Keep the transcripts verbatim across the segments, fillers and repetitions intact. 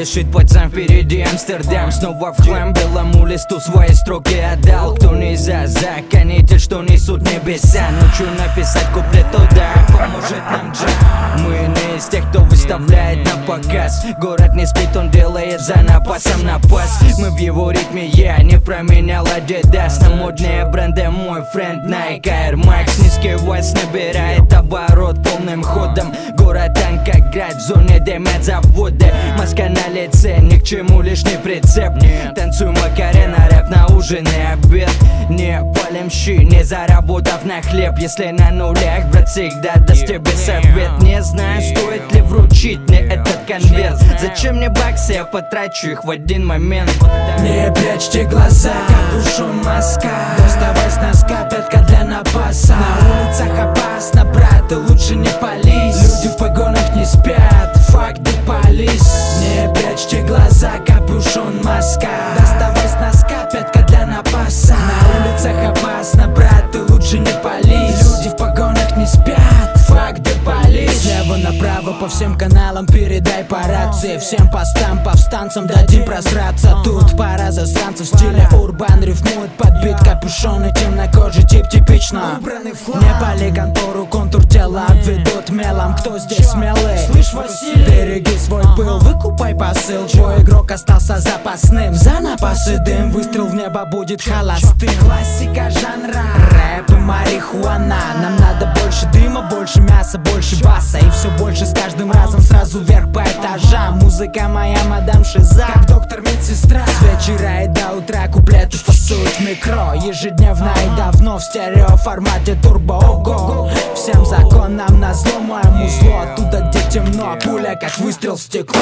спешит пацан впереди Амстердам. Снова в хлам белому листу свои строки отдал. Кто не за законитель, что несут небеса. Ночью написать куплет туда, поможет нам Джек. Мы не из тех, кто выставляет на показ. Город не спит, он делает за напасом напас. Мы в его ритме, я не променял Adidas на модные бренды. Мой френд Nike Air Max. Низкий вальс набирает оборот полным ходом. Город танка град, в зоне дымят заводы. Маска на лице, ни к чему лишний прицеп. Танцуй Макарена, рэп на ужин и обед. Не палим щи, не заработав на хлеб. Если на нулях, брат, всегда даст тебе совет. Не знаю, стоит ли вручить мне этот конверт. Зачем мне баксы, я потрачу их в один момент. Не прячьте глаза, капюшон маска. Доставай с носка, пятка для напаса. На улицах опасно, брат, ты лучше не пались. Люди в погонах не спят, fuck the police. Не прячьте глаза, капюшон маска. Доставай с носка, пятка для напаса. На улицах опасно, брат, ты лучше не пались. Люди в погонах не спят, fuck the police. Слева направо по всем каналам передай по рации. Всем постам, повстанцам дадим просраться. Тут пара засранцев в стиле урбан рифмует подбит капюшон и темнокожий тип типично. Не пали контору, контур тела обведут мелом. Кто здесь смелый? Слышь, Василий, береги свой пыл, выкупай посыл. Твой игрок остался запасным. За напасы дым, выстрел в небо будет холостым. Классика жанра, рэп и марихуана. Нам надо больше дыма, больше мяса, больше баса. И все больше с каждым разом сразу вверх по этажам. Музыка моя мадам Шиза, как доктор медсестра. С вечера и до утра куплеты фасуют в микро. Ежедневно и давно в стерео формате турбо. Ого, всем закон нам назло, моему зло. Оттуда, где темно, пуля как выстрел в стекло.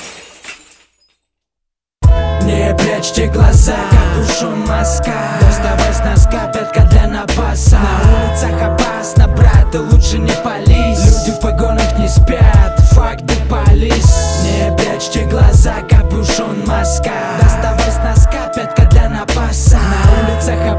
Не прячьте глаза, капюшон маска. Доставай с носка, пятка для напаса. На улицах опасно, брат, ты лучше не пались. Люди в погонах не спят, fuck the police. Не прячьте глаза, капюшон маска. Доставай с носка, пятка для напаса. На улицах опасно.